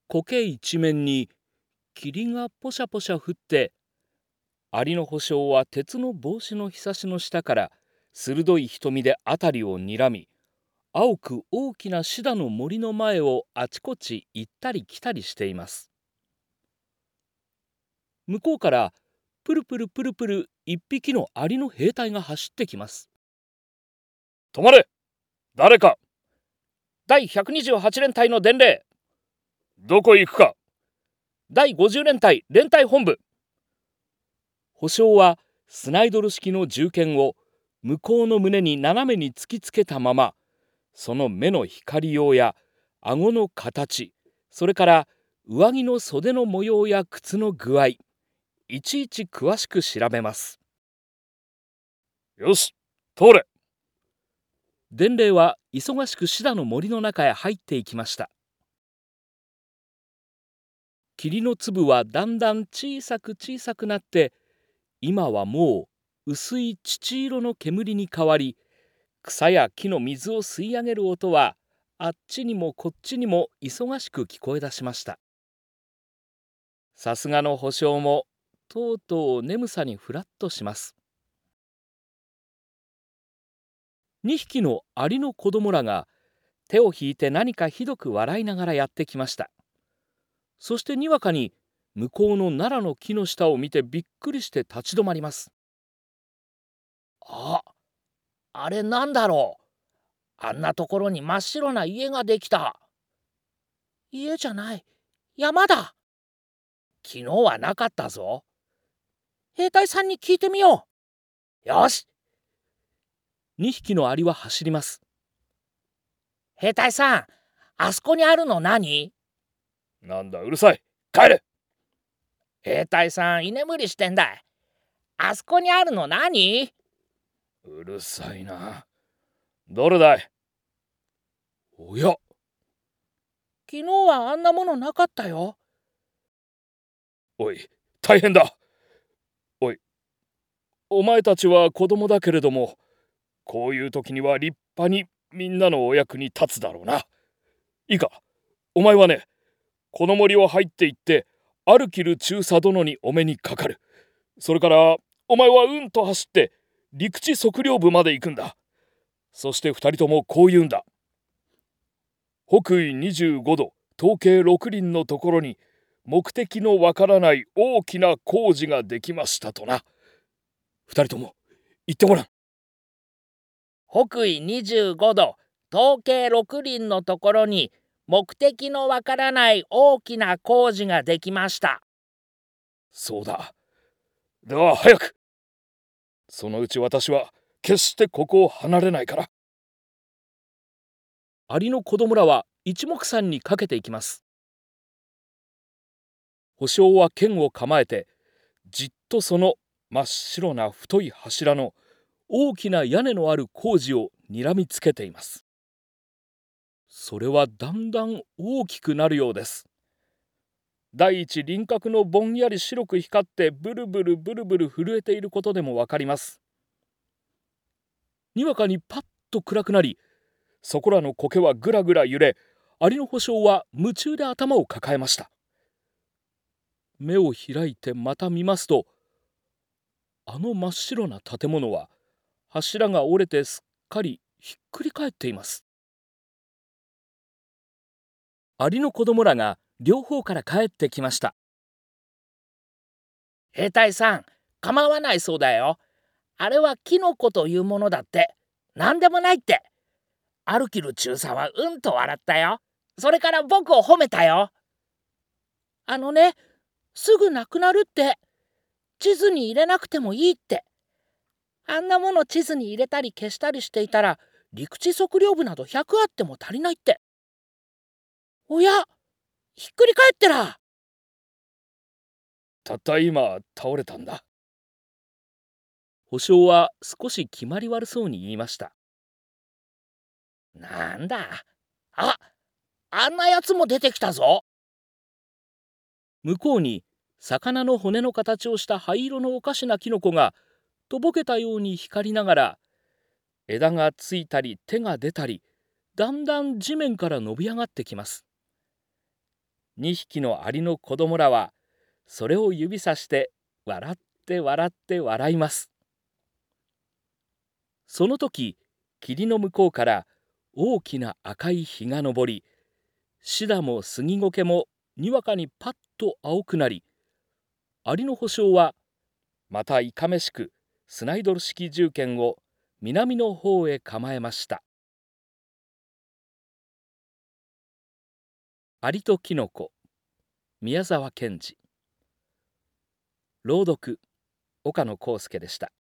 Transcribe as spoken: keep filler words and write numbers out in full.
苔一面に霧がポシャポシャ降って、アリの保証は鉄の帽子のひさしの下から鋭い瞳で辺りをにらみ、青く大きなシダの森の前をあちこち行ったり来たりしています。向こうからプルプルプルプル一匹のアリの兵隊が走ってきます。止まれ！誰か！だいひゃくにじゅうはち連隊の伝令。どこへ行くか！だいごじゅう連隊連隊本部。保証はスナイドル式の銃剣を向こうの胸に斜めに突きつけたまま、その目の光用や顎の形、それから上着の袖の模様や靴の具合、いちいち詳しく調べます。よし、通れ！伝令は忙しくシダの森の中へ入っていきました。霧の粒はだんだん小さく小さくなって、今はもう薄い乳色の煙に変わり、草や木の水を吸い上げる音はあっちにもこっちにも忙しく聞こえ出しました。さすがの保証もとうとう眠さにふらっとします。にひきのアリの子供らが手を引いて何かひどく笑いながらやってきました。そしてにわかに向こうのナラの木の下を見てびっくりして立ち止まります。あ、あれなんだろう。あんなところに真っ白な家ができた。家じゃない、山だ。昨日はなかったぞ。兵隊さんに聞いてみよう。よし。にひきのアリは走ります。兵隊さん、あそこにあるの何？なんだうるさい、帰れ！兵隊さん、居眠りしてんだい。あそこにあるの何？うるさいな。どれだい？おや、昨日はあんなものなかったよ。おい、大変だ。おい、お前たちは子供だけれども、こういう時には立派にみんなのお役に立つだろうな。いいか、お前はね、この森を入っていってアルキル中佐殿にお目にかかる。それからお前はうんと走って陸地測量部まで行くんだ。そして二人ともこう言うんだ。北緯にじゅうごど東経ろく輪のところに目的のわからない大きな工事ができましたとな。二人とも言ってごらん。北緯にじゅうごど東経ろく輪のところに目的のわからない大きな工事ができました。そうだ。では早く。そのうち私は決してここを離れないから。アリの子供らは一目散にかけていきます。保証は剣を構えてじっとその真っ白な太い柱の大きな屋根のある工事をにらみつけています。それはだんだん大きくなるようです。第一輪郭のぼんやり白く光ってブルブルブルブル震えていることでもわかります。にわかにパッと暗くなり、そこらの苔はぐらぐら揺れ、アリの保証は夢中で頭を抱えました。目を開いてまた見ますと、あの真っ白な建物は柱が折れてすっかりひっくり返っています。アリの子供らが両方から帰ってきました。兵隊さん、構わないそうだよ。あれはキノコというものだって。何でもないって。アルキル中佐はうんと笑ったよ。それから僕を褒めたよ。あのね、すぐなくなるって。地図に入れなくてもいいって。あんなもの地図に入れたり消したりしていたら、陸地測量部などひゃくあっても足りないって。おや、ひっくり返ってら。たった今倒れたんだ。保証は少し決まり悪そうに言いました。なんだ、あ、あんなやつも出てきたぞ。向こうに魚の骨の形をした灰色のおかしなキノコがとぼけたように光りながら、枝がついたり手が出たり、だんだん地面から伸び上がってきます。 にひきのアリの子供らはそれを指さして笑って笑って笑います。その時、霧の向こうから大きな赤い日が昇り、シダもスギゴケもにわかにパッと青くなり、アリの保証はまたいかめしくスナイドル式銃剣を南の方へ構えました。アリとキノコ、宮沢賢治。朗読、岡野康介でした。